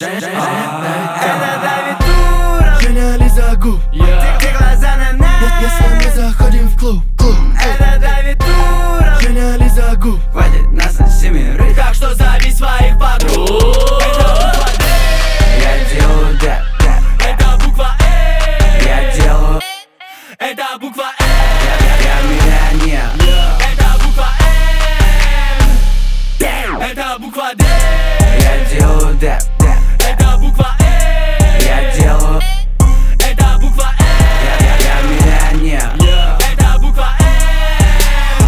Это Давид Туров, Женя Лиза Губ. ты глаза на нас. Если мы заходим в клуб. Это Давид Туров, Женя Лиза Губ. хватит нас на семерых, так что зови своих подруг. Это буква Д, Я делаю дэп, дэп. это буква Э, Я делаю, это буква Э, я миллионер. это буква М, это буква Д, Я делаю дэп, дэп. это буква Э, Я делаю, это буква М, я миллионер. это буква М.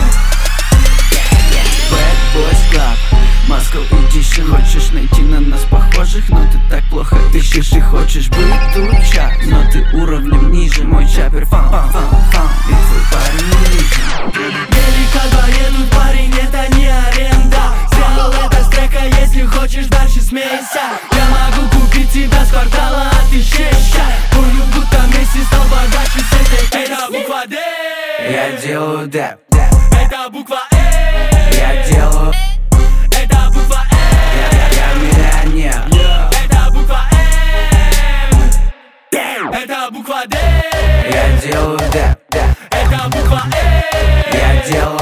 Bad Boys Club, Moscow Edition. Хочешь найти на нас похожих, но ты так плохо ищешь. Ты хочешь быть туча, но ты уровнем ниже. Мой чапер фан, фан, фан, фан. И твой парень не лежит. Великого едут, парень, это не аренда. Сделал это с трека, если хочешь, дальше смейся. Я могу купить тебя с квартала, а ты щеща. Помню, будто Месси стал богаче с этой. Это буква Д, Я делаю дэп, дэп. это буква Э, Я делаю, это буква я миллионер. это буква М, это буква Д, Я делаю дэп, дэп. это буква Э, Я делаю,